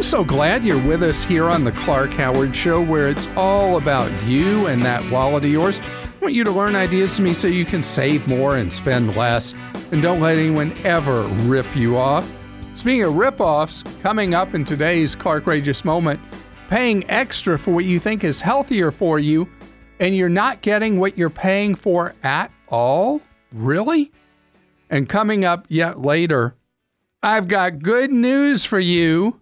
I'm so glad you're with us here on the Clark Howard Show, where it's all about you and that wallet of yours. I want you to learn ideas from me so you can save more and spend less, and don't let anyone ever rip you off. Speaking of rip-offs, coming up in today's Clarkrageous Moment, paying extra for what you think is healthier for you, and you're not getting what you're paying for at all? Really? And coming up yet later, I've got good news for you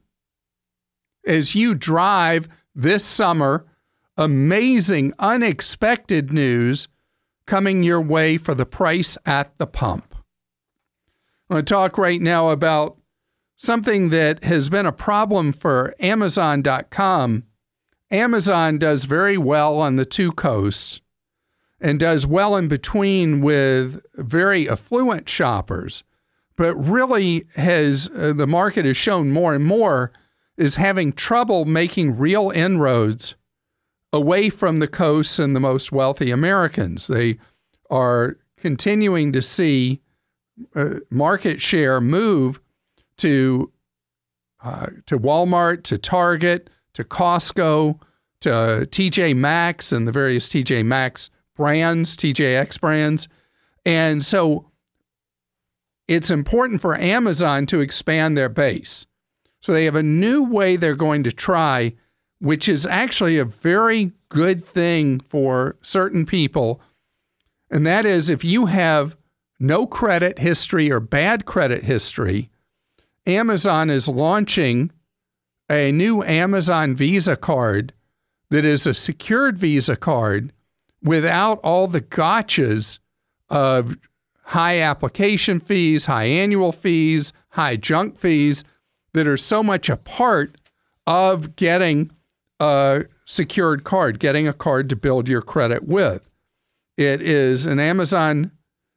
as you drive this summer. Amazing, unexpected news coming your way for the price at the pump. I'm going to talk right now about something that has been a problem for Amazon.com. Amazon does very well on the two coasts and does well in between with very affluent shoppers, but really has the market has shown more and more is having trouble making real inroads away from the coasts and the most wealthy Americans. They are continuing to see market share move to Walmart, to Target, to Costco, to TJ Maxx and the various TJ Maxx brands, TJX brands. And so it's important for Amazon to expand their base. So they have a new way they're going to try, which is actually a very good thing for certain people. And that is, if you have no credit history or bad credit history, Amazon is launching a new Amazon Visa card that is a secured Visa card without all the gotchas of high application fees, high annual fees, high junk fees that are so much a part of getting a secured card, getting a card to build your credit with. It is an Amazon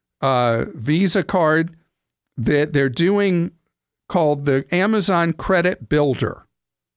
Visa card that they're doing called the Amazon Credit Builder.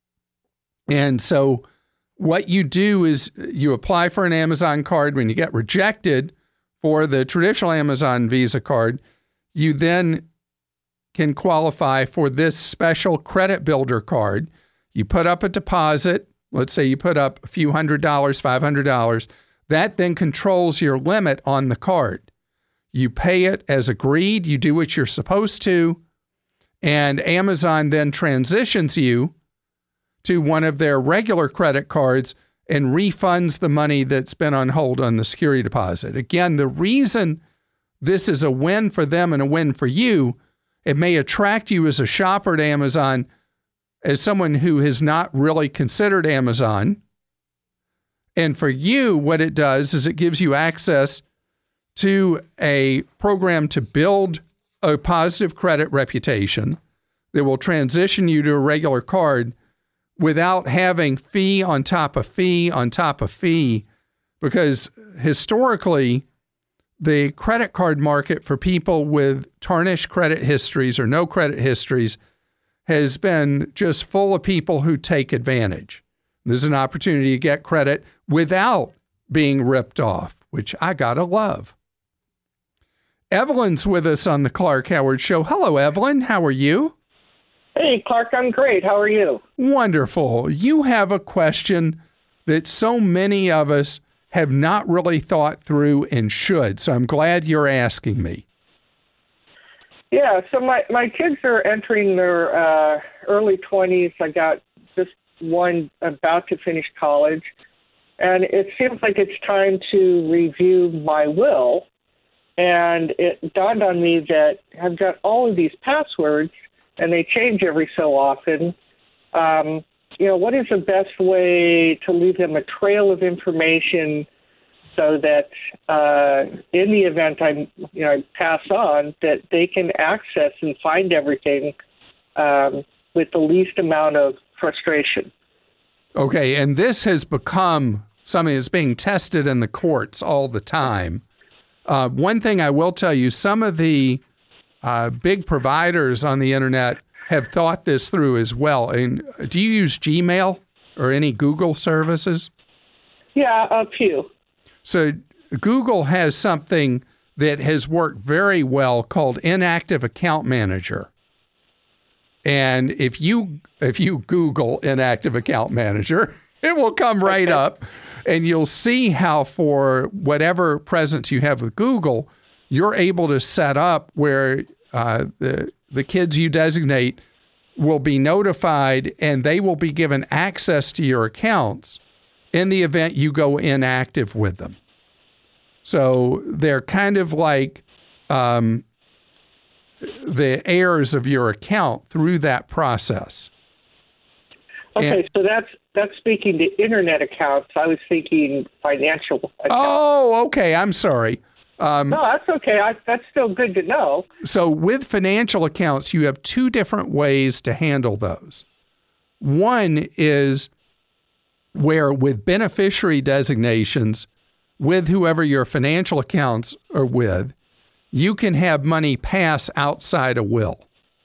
And so what you do is you apply for an Amazon card. When you get rejected for the traditional Amazon Visa card, you then can qualify for this special Credit Builder card. You put up a deposit. Let's say you put up a few $100, $500. That then controls your limit on the card. You pay it as agreed. You do what you're supposed to. And Amazon then transitions you to one of their regular credit cards and refunds the money that's been on hold on the security deposit. Again, the reason this is a win for them and a win for you, it may attract you as a shopper at Amazon as someone who has not really considered Amazon. And for you, what it does is it gives you access to a program to build a positive credit reputation that will transition you to a regular card without having fee on top of fee on top of fee. Because historically, the credit card market for people with tarnished credit histories or no credit histories has been just full of people who take advantage. There's an opportunity to get credit without being ripped off, which I gotta love. Evelyn's with us on the Clark Howard Show. Hello, Evelyn. How are you? Hey, Clark, I'm great. How are you? Wonderful. You have a question that so many of us have not really thought through and should, so I'm glad you're asking me. Yeah, so my kids are entering their early 20s. I got just one about to finish college, and it seems like it's time to review my will. And it dawned on me that I've got all of these passwords, and they change every so often. What is the best way to leave them a trail of information so that in the event I pass on, that they can access and find everything with the least amount of frustration? Okay, and this has become something that's being tested in the courts all the time. One thing I will tell you, some of the big providers on the internet have thought this through as well. And do you use Gmail or any Google services? Yeah, a few. So Google has something that has worked very well called Inactive Account Manager. And if you Google inactive account manager, it will come right up, and you'll see how for whatever presence you have with Google, you're able to set up where the kids you designate will be notified, and they will be given access to your accounts in the event you go inactive with them. So they're kind of like the heirs of your account through that process. Okay, so that's speaking to internet accounts. I was thinking financial accounts. Oh, okay. I'm sorry. No, that's okay. That's still good to know. So with financial accounts, you have two different ways to handle those. One is where with beneficiary designations, with whoever your financial accounts are with, you can have money pass outside a will.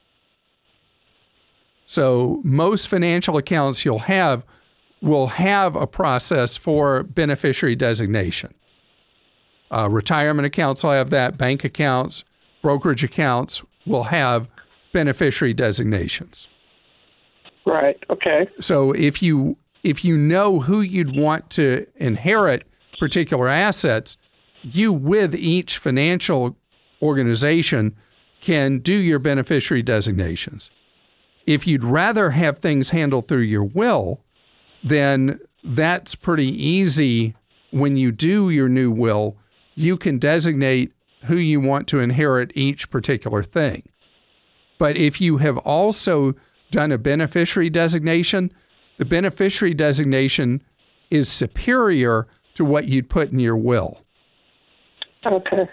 So most financial accounts you'll have will have a process for beneficiary designation. Retirement accounts will have that. Bank accounts, brokerage accounts will have beneficiary designations. Right. Okay. So if you know who you'd want to inherit particular assets, you with each financial organization can do your beneficiary designations. If you'd rather have things handled through your will, then that's pretty easy. When you do your new will, you can designate who you want to inherit each particular thing. But if you have also done a beneficiary designation, the beneficiary designation is superior to what you'd put in your will. Okay.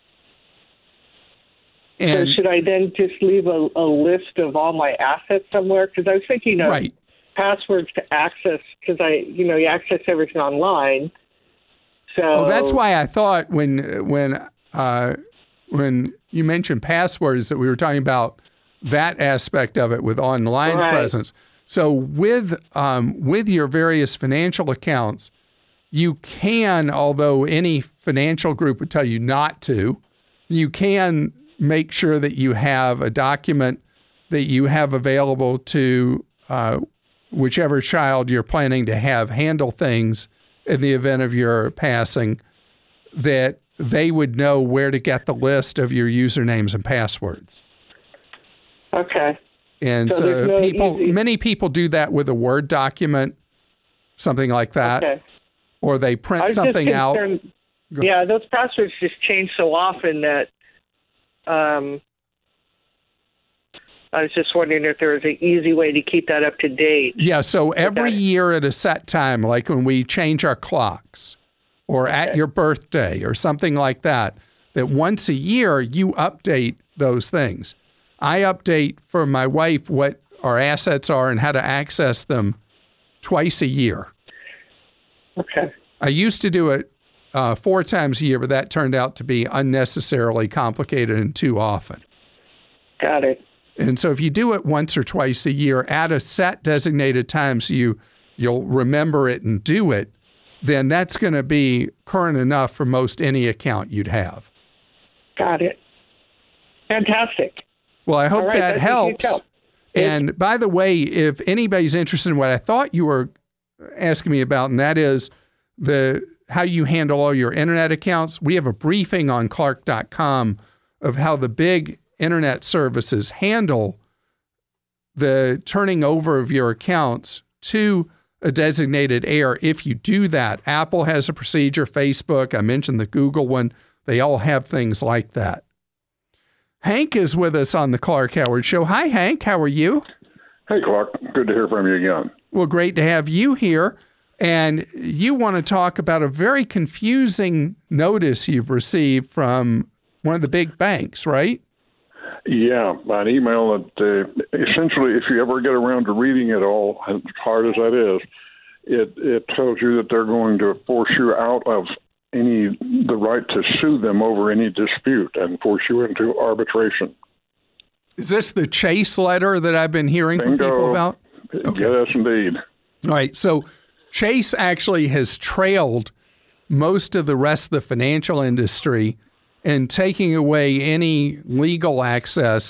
And so should I then just leave a list of all my assets somewhere? Because I was thinking of passwords to access, because you access everything online. So that's why I thought when you mentioned passwords that we were talking about that aspect of it with online presence. So with your various financial accounts, you can, although any financial group would tell you not to, you can make sure that you have a document that you have available to whichever child you're planning to have handle things in the event of your passing, that they would know where to get the list of your usernames and passwords. Okay. And so many people do that with a Word document, something like that. Okay. Or they print something out. Yeah, those passwords just change so often that I was just wondering if there was an easy way to keep that up to date. Yeah, so every year at a set time, like when we change our clocks or at your birthday or something like that, that once a year you update those things. I update for my wife what our assets are and how to access them twice a year. Okay. I used to do it 4 times a year, but that turned out to be unnecessarily complicated and too often. Got it. And so if you do it once or twice a year at a set designated time so you'll remember it and do it, then that's going to be current enough for most any account you'd have. Got it. Fantastic. Well, I hope that helps. And by the way, if anybody's interested in what I thought you were asking me about, and that is how you handle all your internet accounts, we have a briefing on Clark.com of how the big internet services handle the turning over of your accounts to a designated heir. If you do that, Apple has a procedure, Facebook, I mentioned the Google one, they all have things like that. Hank is with us on the Clark Howard Show. Hi, Hank. How are you? Hey, Clark. Good to hear from you again. Well, great to have you here. And you want to talk about a very confusing notice you've received from one of the big banks, right? Yeah, an email that essentially, if you ever get around to reading it all, as hard as that is, it tells you that they're going to force you out of the right to sue them over any dispute and force you into arbitration. Is this the Chase letter that I've been hearing from people about? Okay. Yes, indeed. All right. So Chase actually has trailed most of the rest of the financial industry in taking away any legal access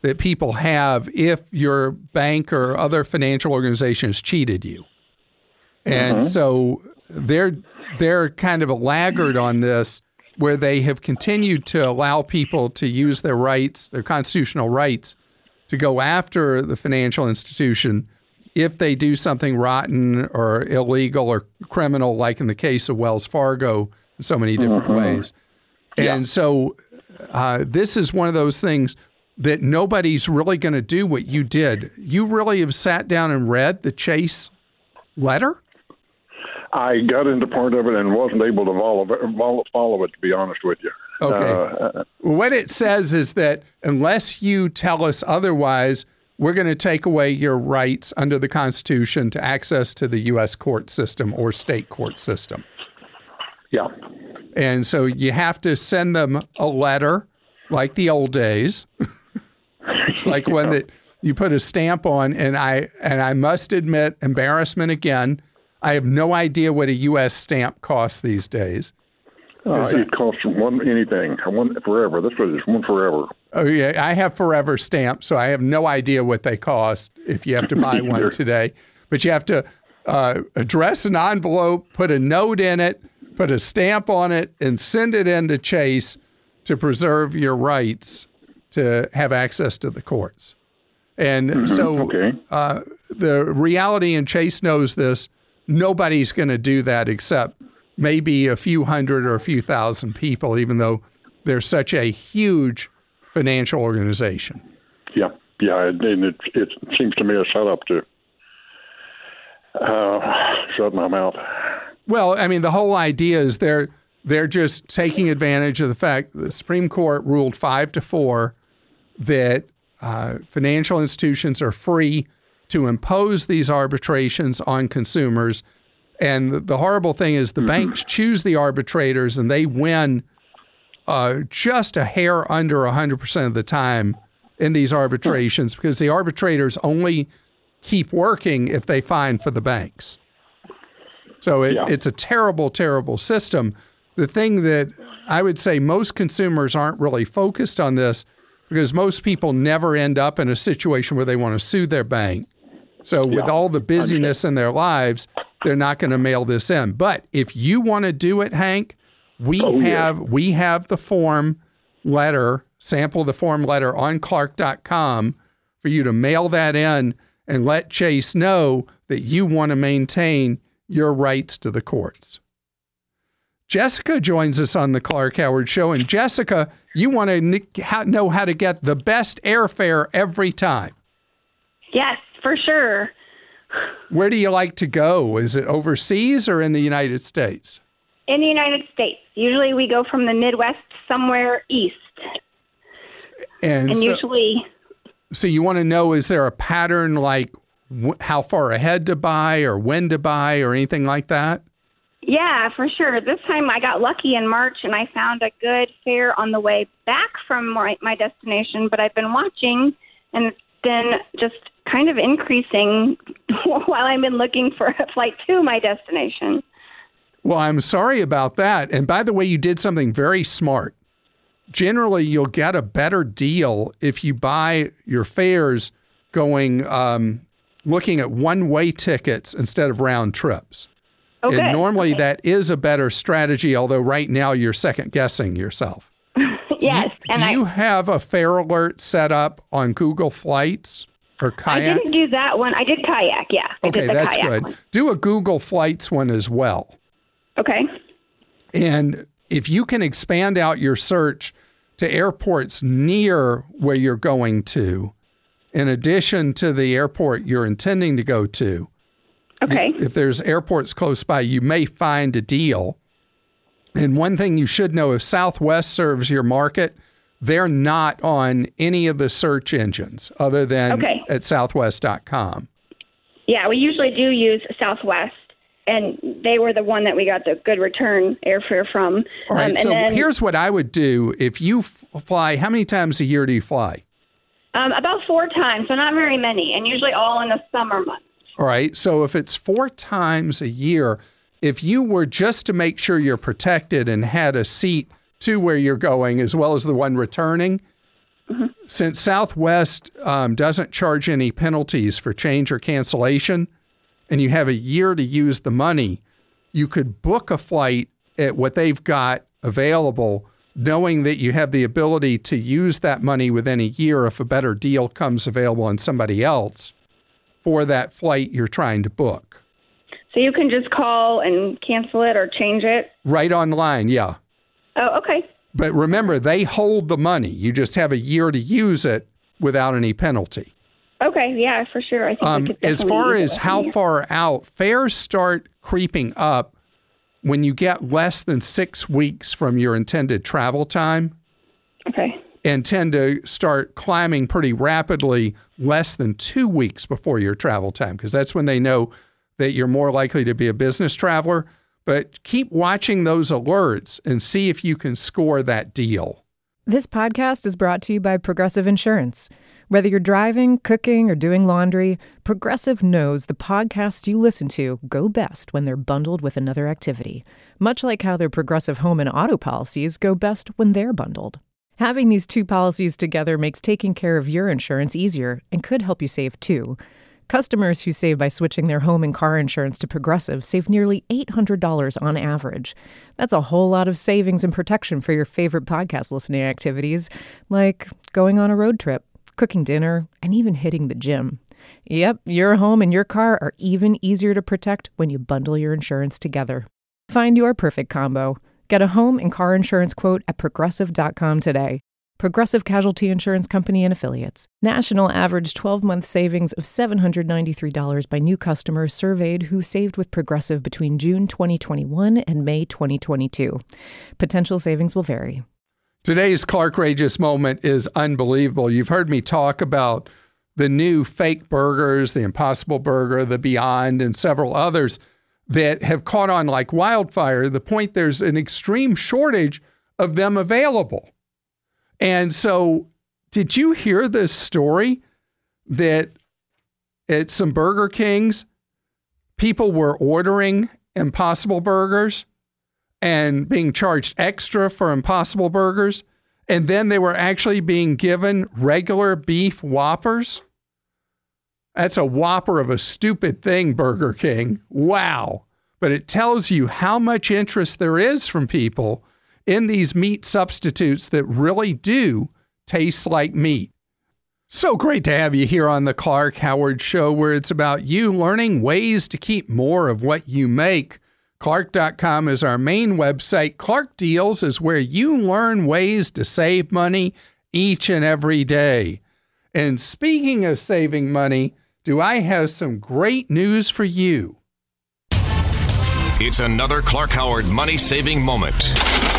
that people have if your bank or other financial organization has cheated you. And so they're kind of a laggard on this, where they have continued to allow people to use their rights, their constitutional rights, to go after the financial institution if they do something rotten or illegal or criminal, like in the case of Wells Fargo, in so many different ways. And so this is one of those things that nobody's really going to do what you did. You really have sat down and read the Chase letter? I got into part of it and wasn't able to follow it, to be honest with you. Okay. What it says is that unless you tell us otherwise, we're going to take away your rights under the Constitution to access to the U.S. court system or state court system. Yeah. And so you have to send them a letter like the old days, like one that you put a stamp on. And I must admit, embarrassment again, I have no idea what a U.S. stamp costs these days. It costs one forever. That's what it is, one forever. Oh, yeah. I have forever stamps, so I have no idea what they cost if you have to buy one today. But you have to address an envelope, put a note in it, put a stamp on it, and send it in to Chase to preserve your rights to have access to the courts. And the reality, and Chase knows this, nobody's going to do that except maybe a few hundred or a few thousand people, even though they're such a huge financial organization. Yeah, and it seems to me a setup to shut my mouth. Well, I mean, the whole idea is they're just taking advantage of the fact that the Supreme Court ruled 5-4 that financial institutions are free to impose these arbitrations on consumers. And the horrible thing is the banks choose the arbitrators and they win just a hair under 100% of the time in these arbitrations because the arbitrators only keep working if they fine for the banks. So it's a terrible, terrible system. The thing that I would say most consumers aren't really focused on this because most people never end up in a situation where they want to sue their bank. So with all the busyness in their lives, they're not going to mail this in. But if you want to do it, Hank, we have the form letter, sample the form letter on Clark.com for you to mail that in and let Chase know that you want to maintain your rights to the courts. Jessica joins us on the Clark Howard Show. And Jessica, you want to know how to get the best airfare every time. Yes, for sure. Where do you like to go? Is it overseas or in the United States? In the United States. Usually we go from the Midwest somewhere east. And so, usually... So you want to know, is there a pattern like how far ahead to buy or when to buy or anything like that? Yeah, for sure. This time I got lucky in March and I found a good fare on the way back from my destination, but I've been watching and it's been just kind of increasing while I've been looking for a flight to my destination. Well, I'm sorry about that. And by the way, you did something very smart. Generally, you'll get a better deal if you buy your fares going, looking at one-way tickets instead of round trips. Okay. And normally that is a better strategy, although right now you're second-guessing yourself. Yes. Do you have a fare alert set up on Google Flights or Kayak? I didn't do that one. I did Kayak, yeah. Okay, that's good. One. Do a Google Flights one as well. Okay. And if you can expand out your search to airports near where you're going to, in addition to the airport you're intending to go to, okay. If there's airports close by, you may find a deal. And one thing you should know, if Southwest serves your market, they're not on any of the search engines other than at southwest.com. Yeah, we usually do use Southwest, and they were the one that we got the good return airfare from. All right, so here's what I would do. If you fly, how many times a year do you fly? About 4 times, so not very many, and usually all in the summer months. All right, so if it's 4 times a year, if you were just to make sure you're protected and had a seat to where you're going as well as the one returning, Since Southwest doesn't charge any penalties for change or cancellation, and you have a year to use the money, you could book a flight at what they've got available, knowing that you have the ability to use that money within a year if a better deal comes available on somebody else for that flight you're trying to book. So you can just call and cancel it or change it? Right online, yeah. Oh, okay. But remember, they hold the money. You just have a year to use it without any penalty. Okay, yeah, for sure. I think we could as far definitely as how far out, fares start creeping up when you get less than 6 weeks from your intended travel time. Okay. And tend to start climbing pretty rapidly less than 2 weeks before your travel time, because that's when they know that you're more likely to be a business traveler. But keep watching those alerts and see if you can score that deal. This podcast is brought to you by Progressive Insurance. Whether you're driving, cooking, or doing laundry, Progressive knows the podcasts you listen to go best when they're bundled with another activity, much like how their Progressive home and auto policies go best when they're bundled. Having these two policies together makes taking care of your insurance easier and could help you save too. Customers who save by switching their home and car insurance to Progressive save nearly $800 on average. That's a whole lot of savings and protection for your favorite podcast listening activities, like going on a road trip, cooking dinner, and even hitting the gym. Yep, your home and your car are even easier to protect when you bundle your insurance together. Find your perfect combo. Get a home and car insurance quote at Progressive.com today. Progressive Casualty Insurance Company and Affiliates. National average 12-month savings of $793 by new customers surveyed who saved with Progressive between June 2021 and May 2022. Potential savings will vary. Today's Clark Rageous moment is unbelievable. You've heard me talk about the new fake burgers, the Impossible Burger, the Beyond, and several others that have caught on like wildfire, the point there's an extreme shortage of them available. And so, did you hear this story that at some Burger Kings, people were ordering Impossible Burgers and being charged extra for Impossible Burgers, and then they were actually being given regular beef Whoppers? That's a Whopper of a stupid thing, Burger King. Wow. But it tells you how much interest there is from people in these meat substitutes that really do taste like meat. So great to have you here on the Clark Howard Show, where it's about you learning ways to keep more of what you make. Clark.com is our main website. Clark Deals is where you learn ways to save money each and every day. And speaking of saving money, do I have some great news for you? It's another Clark Howard money-saving moment.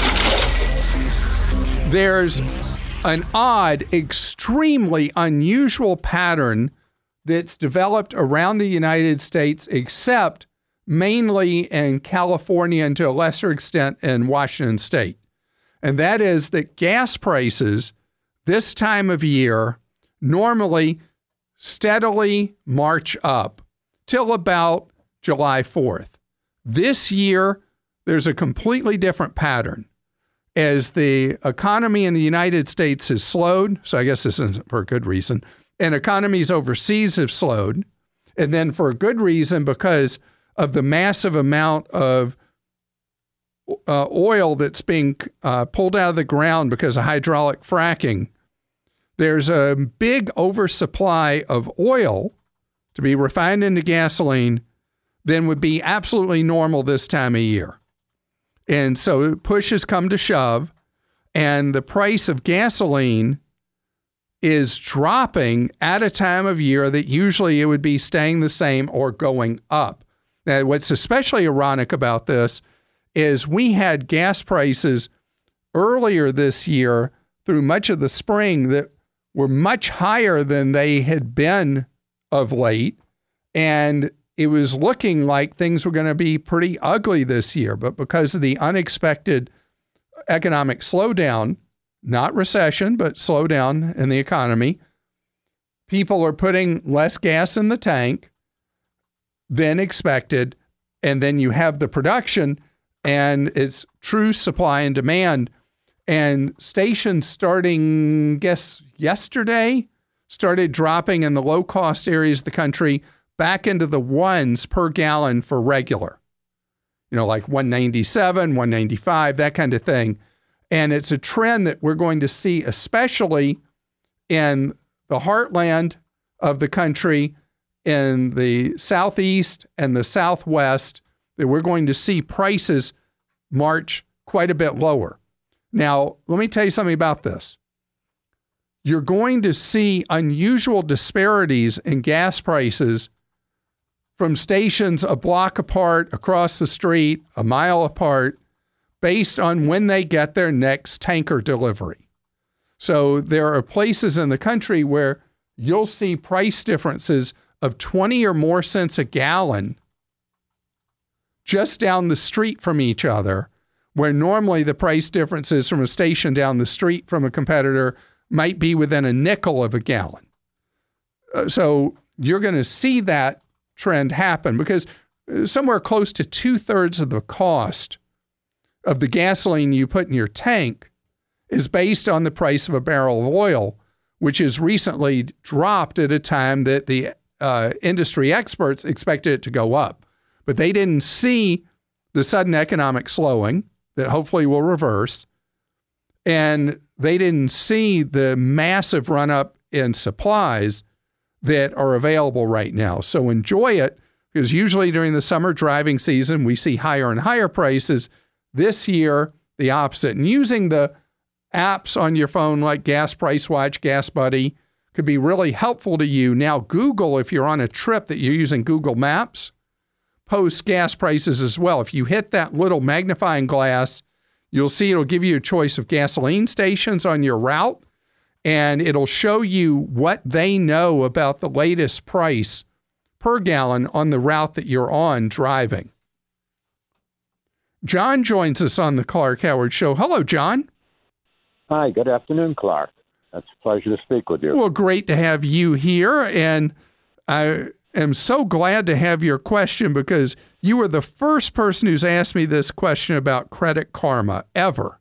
There's an odd, extremely unusual pattern that's developed around the United States, except mainly in California and to a lesser extent in Washington State. And that is that gas prices this time of year normally steadily march up till about July 4th. This year, there's a completely different pattern. As the economy in the United States has slowed, so I guess this isn't for a good reason, and economies overseas have slowed, and then for a good reason because of the massive amount of oil that's being pulled out of the ground because of hydraulic fracking, there's a big oversupply of oil to be refined into gasoline than would be absolutely normal this time of year. And so push has come to shove, and the price of gasoline is dropping at a time of year that usually it would be staying the same or going up. Now, what's especially ironic about this is we had gas prices earlier this year through much of the spring that were much higher than they had been of late, and it was looking like things were going to be pretty ugly this year. But because of the unexpected economic slowdown, not recession, but slowdown in the economy, people are putting less gas in the tank than expected. And then you have the production, and it's true supply and demand. And stations starting, yesterday, started dropping in the low-cost areas of the country back into the ones per gallon for regular. Like 197, 195, that kind of thing. And it's a trend that we're going to see, especially in the heartland of the country, in the southeast and the southwest, that we're going to see prices march quite a bit lower. Now, let me tell you something about this. You're going to see unusual disparities in gas prices from stations a block apart, across the street, a mile apart, based on when they get their next tanker delivery. So there are places in the country where you'll see price differences of 20 or more cents a gallon just down the street from each other, where normally the price differences from a station down the street from a competitor might be within a nickel of a gallon. So you're going to see that trend happen because somewhere close to 2/3 of the cost of the gasoline you put in your tank is based on the price of a barrel of oil, which has recently dropped at a time that the industry experts expected it to go up. But they didn't see the sudden economic slowing that hopefully will reverse, and they didn't see the massive run-up in supplies that are available right now. So enjoy it, because usually during the summer driving season, we see higher and higher prices. This year, the opposite. And using the apps on your phone like Gas Price Watch, Gas Buddy, could be really helpful to you. Now, Google, if you're on a trip that you're using Google Maps, posts gas prices as well. If you hit that little magnifying glass, you'll see it'll give you a choice of gasoline stations on your route, and it'll show you what they know about the latest price per gallon on the route that you're on driving. John joins us on the Clark Howard Show. Hello, John. Hi, good afternoon, Clark. It's a pleasure to speak with you. Well, great to have you here, and I am so glad to have your question because you were the first person who's asked me this question about Credit Karma ever.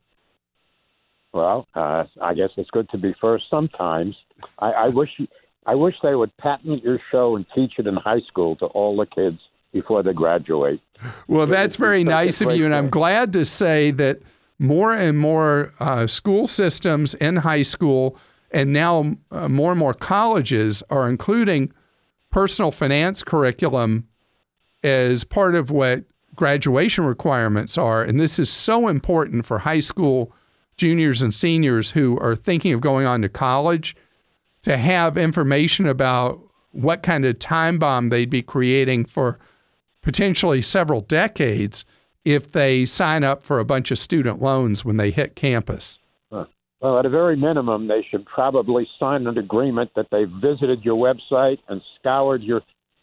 Well, I guess it's good to be first sometimes. I wish they would patent your show and teach it in high school to all the kids before they graduate. Well, that's very nice of you, and I'm glad to say that more and more school systems in high school and now more and more colleges are including personal finance curriculum as part of what graduation requirements are. And this is so important for high school juniors and seniors who are thinking of going on to college to have information about what kind of time bomb they'd be creating for potentially several decades if they sign up for a bunch of student loans when they hit campus. Well, at a very minimum, they should probably sign an agreement that they visited your website and scoured your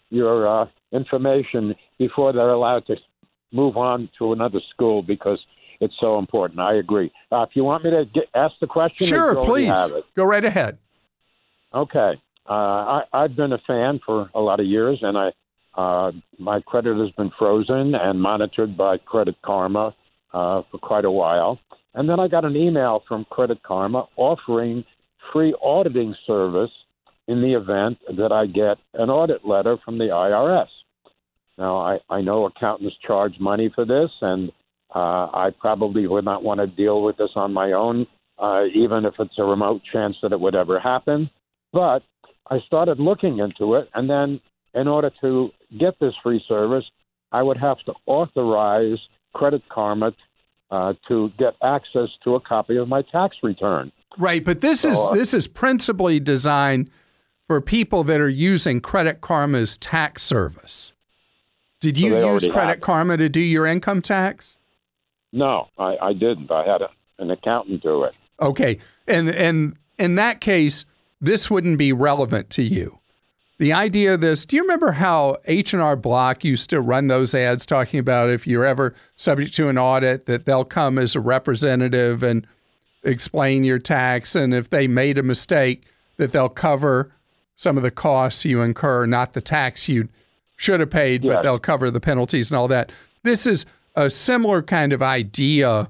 information before they're allowed to move on to another school, because it's so important. I agree. If you want me to ask the question? Sure, please. Go right ahead. Okay. I've been a fan for a lot of years, and my credit has been frozen and monitored by Credit Karma for quite a while. And then I got an email from Credit Karma offering free auditing service in the event that I get an audit letter from the IRS. Now, I know accountants charge money for this, and I probably would not want to deal with this on my own, even if it's a remote chance that it would ever happen. But I started looking into it, and then in order to get this free service, I would have to authorize Credit Karma to get access to a copy of my tax return. Right, but this is principally designed for people that are using Credit Karma's tax service. Did you use Credit Karma to do your income tax? No, I didn't. I had an accountant do it. Okay, and in that case, this wouldn't be relevant to you. The idea of this, do you remember how H&R Block used to run those ads talking about if you're ever subject to an audit, that they'll come as a representative and explain your tax, and if they made a mistake, that they'll cover some of the costs you incur, not the tax you should have paid, but they'll cover the penalties and all that. This is a similar kind of idea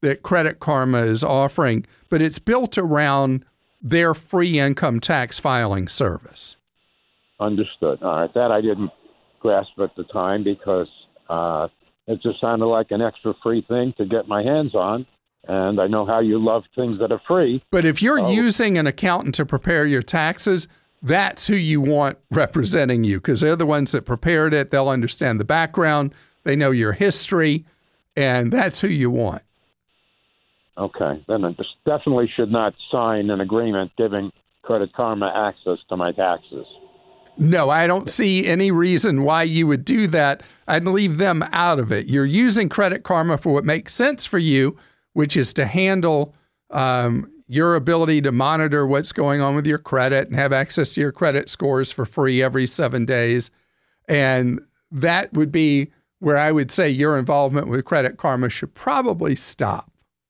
that Credit Karma is offering, but it's built around their free income tax filing service. Understood. All right. That I didn't grasp at the time because it just sounded like an extra free thing to get my hands on. And I know how you love things that are free. But if you're using an accountant to prepare your taxes, that's who you want representing you, because they're the ones that prepared it. They'll understand the background. They know your history, and that's who you want. Okay. Then I definitely should not sign an agreement giving Credit Karma access to my taxes. No, I don't see any reason why you would do that. I'd leave them out of it. You're using Credit Karma for what makes sense for you, which is to handle your ability to monitor what's going on with your credit and have access to your credit scores for free every 7 days. And that would be where I would say your involvement with Credit Karma should probably stop.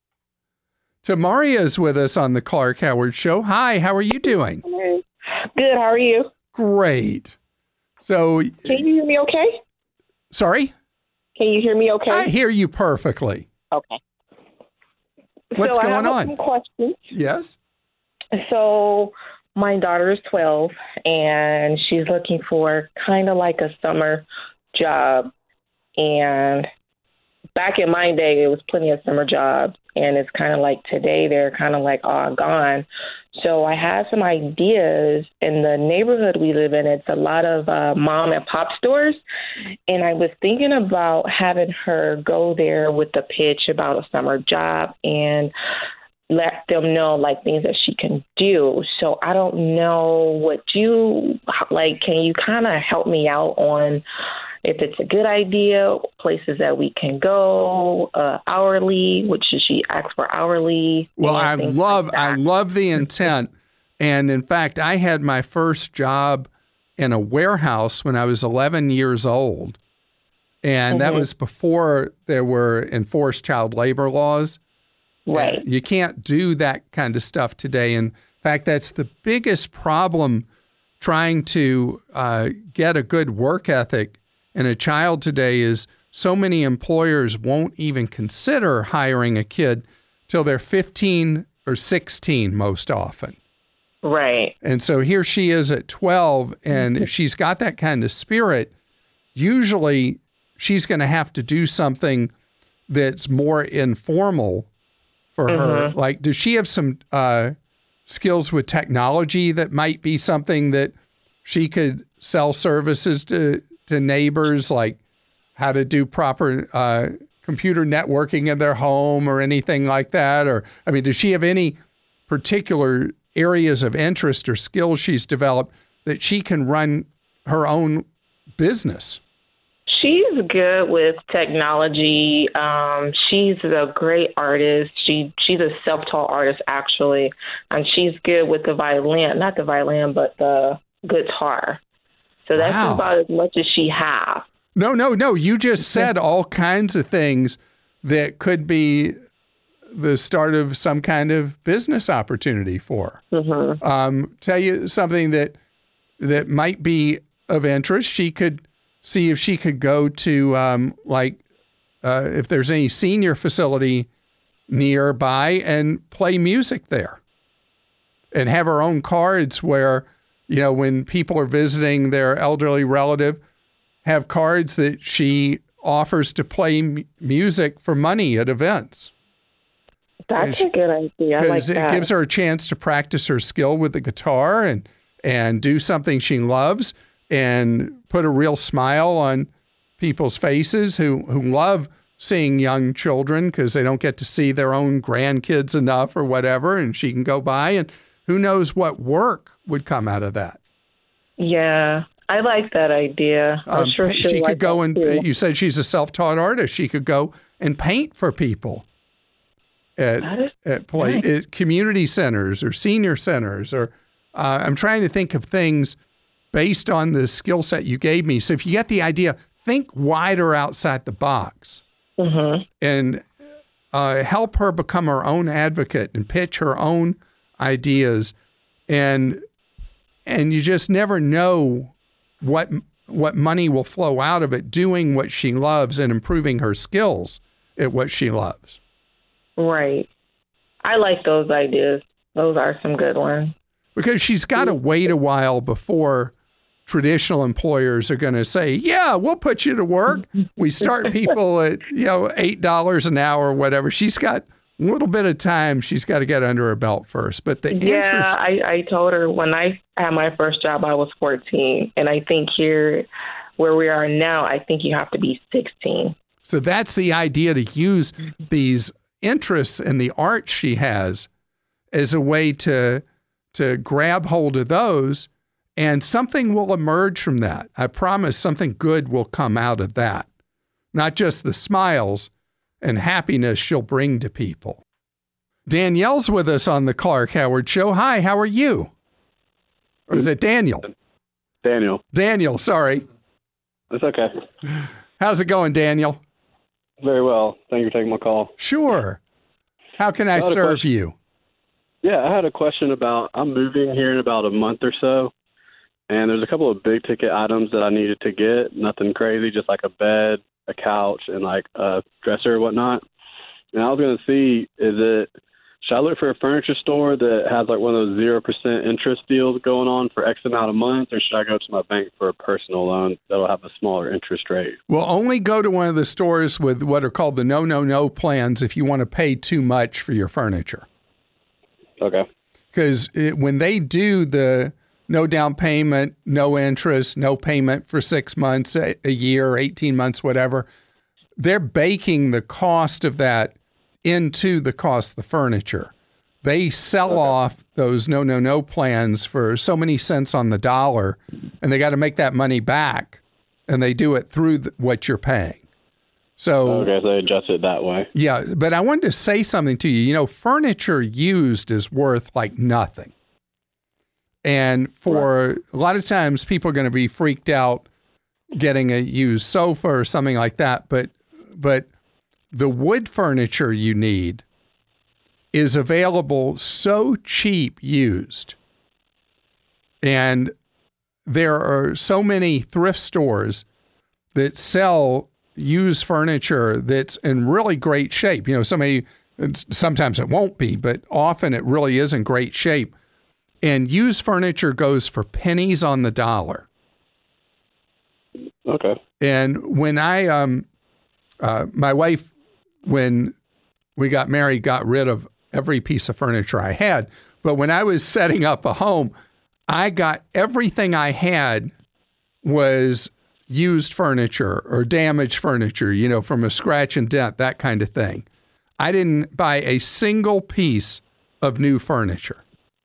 Tamaria's with us on the Clark Howard Show. Hi, how are you doing? Good, how are you? Great. So, can you hear me okay? Sorry? Can you hear me okay? I hear you perfectly. Okay. What's going on? I have some questions. Yes. So my daughter is 12, and she's looking for kind of like a summer job. And back in my day, there was plenty of summer jobs, and it's kind of like today they're kind of like all gone. So I have some ideas. In the neighborhood we live in, it's a lot of mom and pop stores. And I was thinking about having her go there with the pitch about a summer job and let them know like things that she can do. So I don't know what you like. Can you kind of help me out on if it's a good idea, places that we can go, hourly, which she asked for hourly. Well, I love the intent. And in fact, I had my first job in a warehouse when I was 11 years old. And that was before there were enforced child labor laws. Right. You can't do that kind of stuff today. In fact, that's the biggest problem trying to get a good work ethic in a child today is so many employers won't even consider hiring a kid till they're 15 or 16 most often. Right. And so here she is at 12, and if she's got that kind of spirit, usually she's going to have to do something that's more informal for her. Like, does she have some skills with technology that might be something that she could sell services to neighbors, like how to do proper computer networking in their home or anything like that? Or, I mean, does she have any particular areas of interest or skills she's developed that she can run her own business? She's good with technology. She's a great artist. She's a self-taught artist, actually, and she's good with the violin, not the violin, but the guitar. So that's about as much as she has. No. You just said all kinds of things that could be the start of some kind of business opportunity for her. Tell you something that might be of interest. She could see if she could go to if there's any senior facility nearby and play music there and have her own cards where, when people are visiting their elderly relative, have cards that she offers to play music for money at events. That's a good idea. I like that. Because it gives her a chance to practice her skill with the guitar and do something she loves and put a real smile on people's faces who love seeing young children because they don't get to see their own grandkids enough or whatever, and she can go by, and who knows what work would come out of that. Yeah, I like that idea. I'm sure she could go and you said she's a self-taught artist. She could go and paint for people at community centers or senior centers, or I'm trying to think of things based on the skill set you gave me. So if you get the idea, think wider outside the box and help her become her own advocate and pitch her own ideas. And you just never know what money will flow out of it doing what she loves and improving her skills at what she loves. Right. I like those ideas. Those are some good ones. Because she's got to wait a while before traditional employers are going to say, yeah, we'll put you to work. We start people at, $8 an hour or whatever. She's got a little bit of time she's got to get under her belt first. But the interest... I told her when I had my first job, I was 14. And I think here where we are now, I think you have to be 16. So that's the idea, to use these interests and the art she has as a way to grab hold of those, and something will emerge from that. I promise something good will come out of that. Not just the smiles and happiness she'll bring to people. Danielle's with us on the Clark Howard Show. Hi, how are you? Or is it Daniel? Daniel, sorry. It's okay. How's it going, Daniel? Very well. Thank you for taking my call. Sure. How can I serve you? Yeah, I had a question about, I'm moving here in about a month or so, and there's a couple of big ticket items that I needed to get. Nothing crazy, just like a bed, a couch, and like a dresser or whatnot. And I was going to see, should I look for a furniture store that has like one of those 0% interest deals going on for X amount of months, or should I go to my bank for a personal loan that'll have a smaller interest rate? Well, only go to one of the stores with what are called the no plans if you want to pay too much for your furniture. Okay. Because when they do the no down payment, no interest, no payment for 6 months, a year, 18 months, whatever, they're baking the cost of that into the cost of the furniture. They sell off those no plans for so many cents on the dollar, and they got to make that money back, and they do it through what you're paying. So they adjust it that way. Yeah, but I wanted to say something to you. Furniture used is worth like nothing. And for a lot of times, people are going to be freaked out getting a used sofa or something like that, but the wood furniture you need is available so cheap used. And there are so many thrift stores that sell used furniture that's in really great shape. Sometimes it won't be, but often it really is in great shape. And used furniture goes for pennies on the dollar. Okay. And when my wife, when we got married, got rid of every piece of furniture I had. But when I was setting up a home, I got everything I had was used furniture or damaged furniture, from a scratch and dent, that kind of thing. I didn't buy a single piece of new furniture.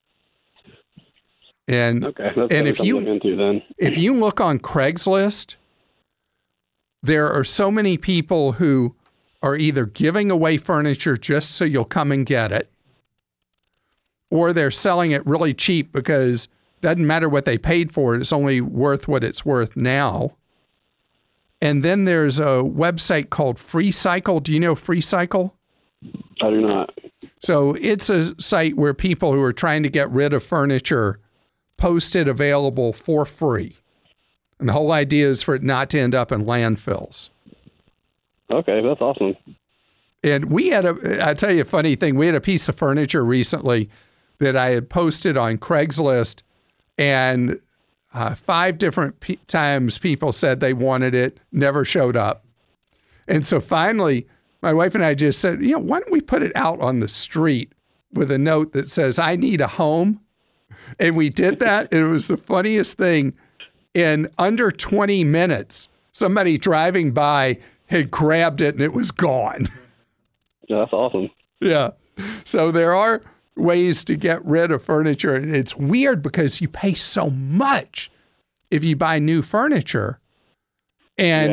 And if you look on Craigslist, there are so many people who are either giving away furniture just so you'll come and get it, or they're selling it really cheap because it doesn't matter what they paid for it. It's only worth what it's worth now. And then there's a website called FreeCycle. Do you know FreeCycle? I do not. So it's a site where people who are trying to get rid of furniture post it available for free. And the whole idea is for it not to end up in landfills. Okay, that's awesome. And I'll tell you a funny thing. We had a piece of furniture recently that I had posted on Craigslist, and 5 different times people said they wanted it, never showed up. And so finally, my wife and I just said, why don't we put it out on the street with a note that says, I need a home? And we did that, and it was the funniest thing. In under 20 minutes, somebody driving by had grabbed it, and it was gone. Yeah, that's awesome. Yeah. So there are ways to get rid of furniture. And it's weird because you pay so much if you buy new furniture. And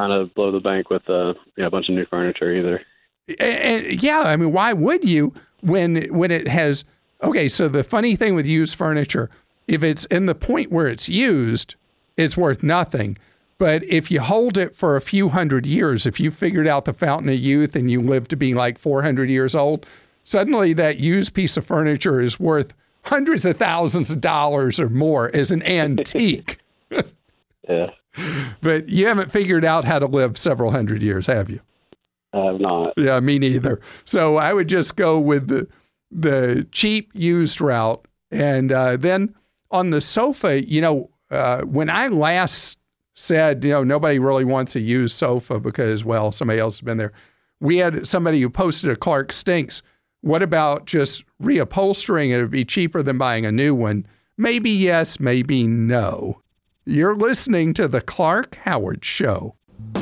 And why would you when it has... Okay, so the funny thing with used furniture, if it's in the point where it's used, it's worth nothing. But if you hold it for a few hundred years, if you figured out the fountain of youth and you live to be like 400 years old, suddenly that used piece of furniture is worth hundreds of thousands of dollars or more as an antique. Yeah. But you haven't figured out how to live several hundred years, have you? I have not. Yeah, me neither. So I would just go with the cheap used route. And then on the sofa, when I last said, nobody really wants a used sofa because, well, somebody else has been there. We had somebody who posted a Clark Stinks. What about just reupholstering it? It would be cheaper than buying a new one. Maybe yes, maybe no. You're listening to The Clark Howard Show.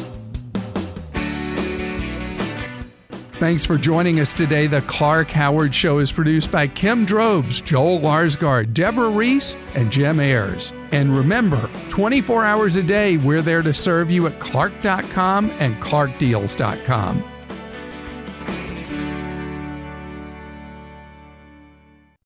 Thanks for joining us today. The Clark Howard Show is produced by Kim Drobes, Joel Larsgaard, Deborah Reese, and Jim Ayers. And remember, 24 hours a day, we're there to serve you at Clark.com and ClarkDeals.com.